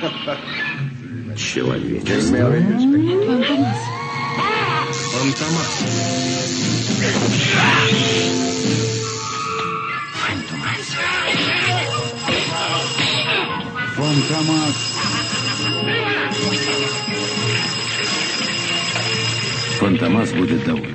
Человечество. Фантомас. Фантомас. Фантомас будет доволен.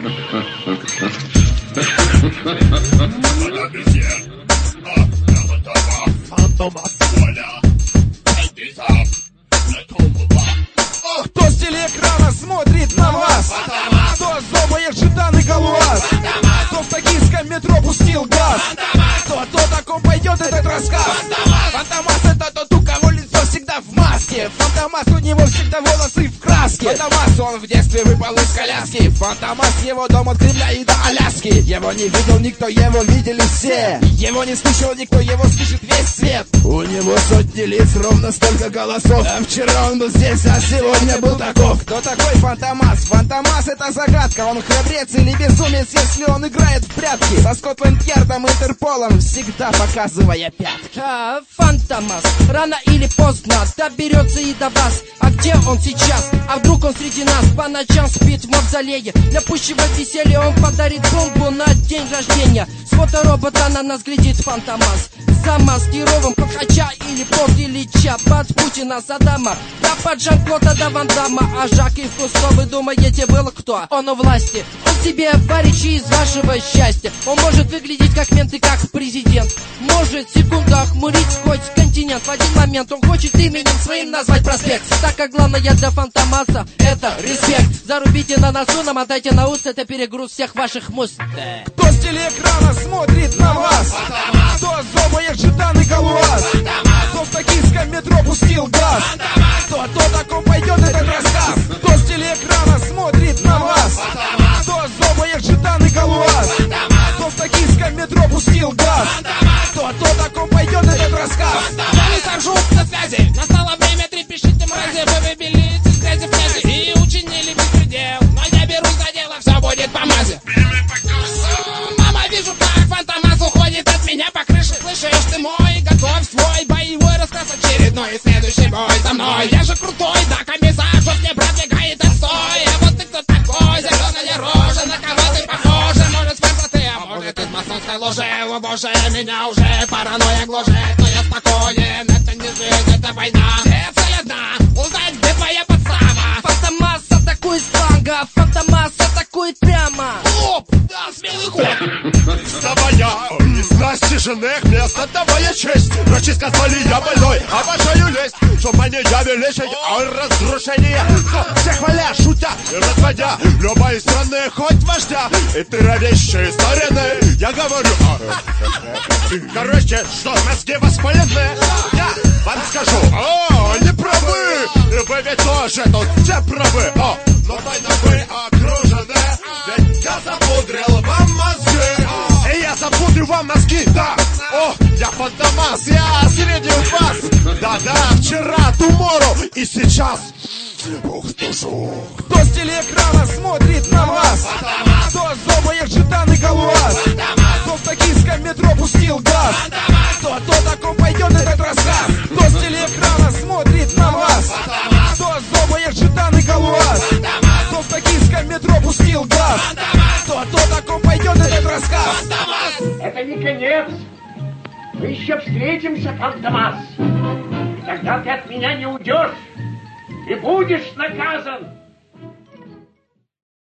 Кто с телеэкрана смотрит на вас? Кто зомбоек Житан и Галуаз? Кто в токийском метро пустил газ? Кто о таком пойдет этот рассказ? Фантомас это тот, у кого лицо всегда в маске. Фантомас, у него всегда волосы в краске. Фантомас, он в детстве выпал из коляски. Фантомас, его дом от Кремля и до Аляски. Его не видел никто, его видели все. Его не слышал никто, его слышит весь свет. У него сотни лиц, ровно столько голосов. А вчера он был здесь, а сегодня был таков. Кто такой Фантомас? Фантомас это загадка. Он храбрец или безумец, если он играет в прятки. Со Скотланд-Ярдом, Интерполом, всегда показывая пятки. Фантомас, рано или поздно доберется и до вас. А где он сейчас? А вдруг он среди нас? По ночам спит в мавзолее. Для пущего веселья он подарит бомбу на день рождения. С фоторобота на нас глядит Фантомас. Замаскирован под Хача или под Ильича, под Путина, Саддама, да под Жан-Клода до Ван Дамма. А Жак и Кусто, вы думаете, был кто? Он у власти, он себе варит из вашего счастья. Он может выглядеть как мент и как президент. Может в секунду охмурить хоть континент. В один момент он хочет именем своим назвать проспект. Так как главное для Фантомаса это респект. Зарубите на носу, намотайте на ус, это перегруз всех ваших муз. Кто с телеэкрана смотрит на вас? Кто зомбоек Житан и Галуаз? Кто в токийском метро пустил газ? Кто о таком пойдет этот рассказ? Кто с телеэкрана смотрит на вас? Кто зомбоек Житан и Галуаз? Кто в токийском метро пустил газ? Кто о таком пойдет этот рассказ? Комиссар Жук на связи. Настало время, трепещите мрази. Вы выбились из грязи в грязи и учинили беспредел. Но я берусь за дело, все будет по мазе. Мама, вижу, как Фантомас уходит от меня по крыше. Слышишь ты мой, готовь свой боевой рассказ очередной. И следующий бой за мной. Я же крутой, да, комиссар, что мне продвигает отстой. А вот ты кто такой, зеленая рожа, на кого ты похожа? Может, с высоты, а может, из масонской ложи. О боже, меня уже паранойя гложет. Но я спокоен, это не жизнь, это война. Цель одна, узнать, где твоя подстава. Фантомас атакует с фланга, Фантомас атакует прямо. Оп, да, смелый ход. Вставая из настиженных мест, отдавая честь. Врачи сказали, я больной, обожаю лезть. Чтоб они явили разрушение. Всех хваля, шутя и разводя любой страны хоть вождя. И тыровещие стороны, я говорю, короче, что мозги воспалены. Я вам скажу, они правы. И вы ведь тоже тут все правы. Но тайно вы окружены. Ведь я запудрил вам мозги. И я запудрил вам мозги, да. Я Фантомас, я среди вас. Да-да, вчера, tomorrow и сейчас. Ух ты ж. Кто с телеэкрана смотрит на вас? Кто зомбоек Житан и Галуаз? Кто в токийском метро пустил газ? Кто о таком пойдет этот рассказ? Кто с телеэкрана смотрит на вас? Кто зомбоек Житан и Галуаз? Кто в токийском метро пустил газ? Кто о таком пойдет этот рассказ? Это не конец. Мы еще встретимся, Фантомас. Тогда ты от меня не уйдешь и будешь наказан.